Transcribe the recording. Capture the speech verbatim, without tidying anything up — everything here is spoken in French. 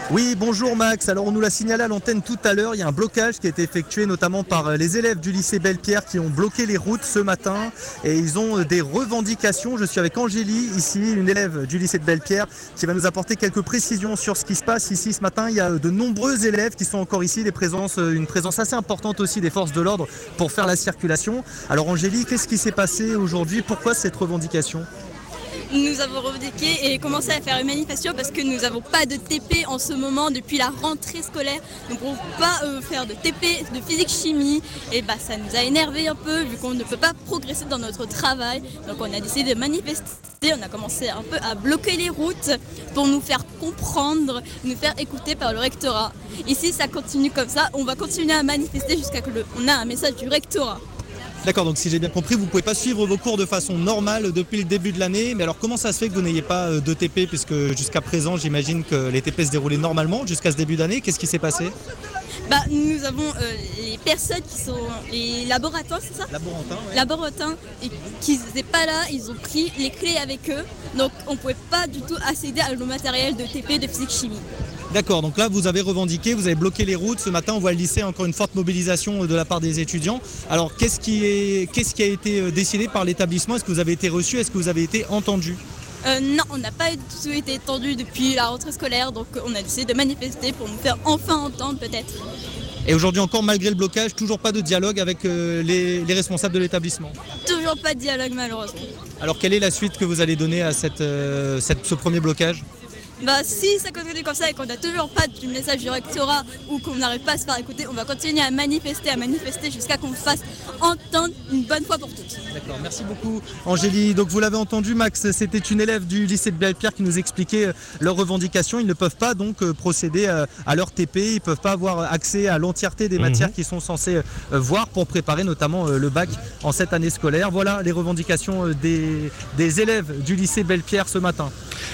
Oui, bonjour Max. Alors on nous l'a signalé à l'antenne tout à l'heure, il y a un blocage qui a été effectué notamment par les élèves du lycée Belle-Pierre qui ont bloqué les routes ce matin et ils ont des revendications. Je suis avec Angélie ici, une élève du lycée de Belle-Pierre qui va nous apporter quelques précisions sur ce qui se passe ici ce matin. Il y a de nombreux élèves qui sont encore ici, des présences, une présence assez importante aussi des forces de l'ordre pour faire la circulation. Alors Angélie, qu'est-ce qui s'est passé aujourd'hui? Pourquoi cette revendication? Nous avons revendiqué et commencé à faire une manifestation parce que nous n'avons pas de T P en ce moment depuis la rentrée scolaire. Donc on ne peut pas euh, faire de T P, de physique-chimie. Et bah, ça nous a énervé un peu vu qu'on ne peut pas progresser dans notre travail. Donc on a décidé de manifester. On a commencé un peu à bloquer les routes pour nous faire comprendre, nous faire écouter par le rectorat. Et si ça continue comme ça, on va continuer à manifester jusqu'à ce qu'on ait un message du rectorat. D'accord, donc si j'ai bien compris, vous ne pouvez pas suivre vos cours de façon normale depuis le début de l'année. Mais alors comment ça se fait que vous n'ayez pas de T P, puisque jusqu'à présent j'imagine que les T P se déroulaient normalement jusqu'à ce début d'année? Qu'est-ce qui s'est passé? Bah, nous avons euh, les personnes qui sont les laborantins, c'est ça? Laborantins, ouais. Laborantins, et qui n'étaient pas là, ils ont pris les clés avec eux. Donc on ne pouvait pas du tout accéder à nos matériels de T P, de physique-chimie. D'accord, donc là vous avez revendiqué, vous avez bloqué les routes. Ce matin on voit le lycée, encore une forte mobilisation de la part des étudiants. Alors qu'est-ce qui, est, qu'est-ce qui a été décidé par l'établissement? Est-ce que vous avez été reçu? Est-ce que vous avez été entendu? Euh, non, on n'a pas du tout été entendu depuis la rentrée scolaire, donc on a décidé de manifester pour nous faire enfin entendre peut-être. Et aujourd'hui encore, malgré le blocage, toujours pas de dialogue avec euh, les, les responsables de l'établissement? Toujours pas de dialogue malheureusement. Alors quelle est la suite que vous allez donner à cette, euh, cette, ce premier blocage? Bah, si ça continue comme ça et qu'on n'a toujours pas du message du rectorat ou qu'on n'arrive pas à se faire écouter, on va continuer à manifester, à manifester jusqu'à qu'on fasse entendre une bonne fois pour toutes. D'accord, merci beaucoup Angélie. Donc vous l'avez entendu Max, c'était une élève du lycée de Belle-Pierre qui nous expliquait leurs revendications. Ils ne peuvent pas donc procéder à leur T P, ils ne peuvent pas avoir accès à l'entièreté des matières qu'ils sont censés voir pour préparer notamment le bac en cette année scolaire. Voilà les revendications des, des élèves du lycée Belle-Pierre ce matin.